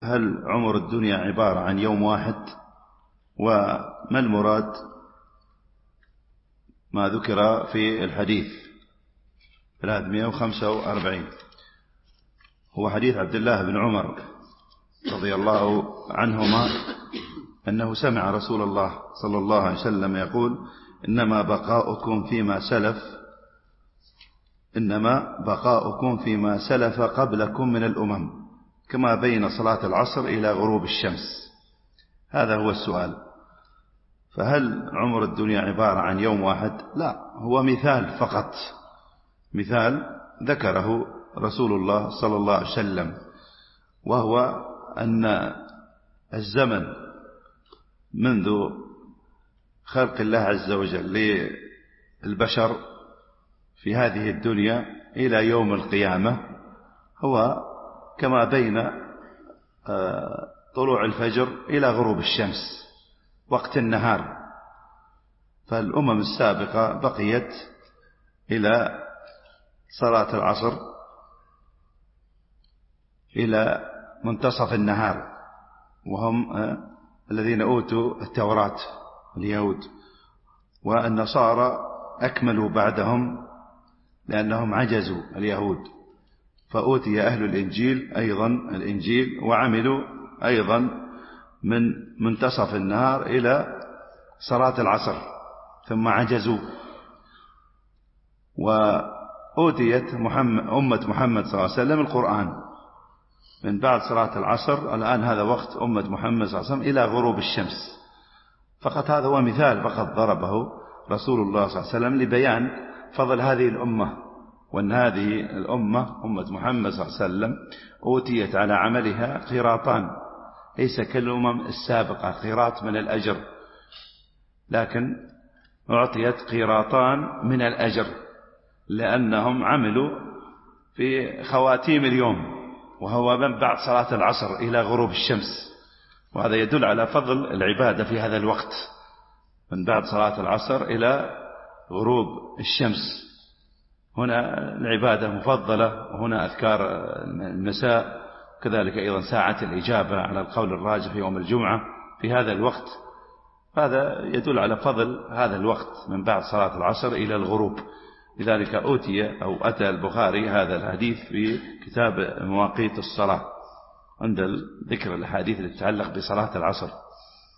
هل عمر الدنيا عبارة عن يوم واحد؟ وما المراد ما ذكر في الحديث 345؟ هو حديث عبد الله بن عمر رضي الله عنهما أنه سمع رسول الله صلى الله عليه وسلم يقول: إنما بقاؤكم فيما سلف قبلكم من الأمم كما بين صلاة العصر إلى غروب الشمس. هذا هو السؤال. فهل عمر الدنيا عبارة عن يوم واحد؟ لا، هو مثال فقط، مثال ذكره رسول الله صلى الله عليه وسلم، وهو أن الزمن منذ خلق الله عز وجل للبشر في هذه الدنيا إلى يوم القيامة هو كما بين طلوع الفجر إلى غروب الشمس، وقت النهار. فالأمم السابقة بقيت إلى صلاة العصر إلى منتصف النهار، وهم الذين أوتوا التوراة اليهود، والنصارى أكملوا بعدهم لأنهم عجزوا اليهود، فأوتي أهل الإنجيل أيضا الإنجيل وعملوا أيضا من منتصف النهار إلى صلاة العصر ثم عجزوا. وأوتيت أمة محمد صلى الله عليه وسلم القرآن من بعد صلاة العصر. الآن هذا وقت أمة محمد صلى الله عليه وسلم إلى غروب الشمس فقط. هذا هو مثال فقط ضربه رسول الله صلى الله عليه وسلم لبيان فضل هذه الأمة، وأن هذه الأمة أمة محمد صلى الله عليه وسلم أوتيت على عملها قيراطان، ليس كالأمم السابقة قيراط من الأجر، لكن أعطيت قيراطان من الأجر لأنهم عملوا في خواتيم اليوم، وهو من بعد صلاة العصر إلى غروب الشمس. وهذا يدل على فضل العبادة في هذا الوقت من بعد صلاة العصر إلى غروب الشمس. هنا العبادة مفضلة، وهنا أذكار المساء، كذلك أيضا ساعة الإجابة على القول الراجح يوم الجمعة في هذا الوقت. هذا يدل على فضل هذا الوقت من بعد صلاة العصر إلى الغروب. لذلك أتى البخاري هذا الحديث في كتاب مواقيت الصلاة عند ذكر الحديث التي تتعلق بصلاة العصر.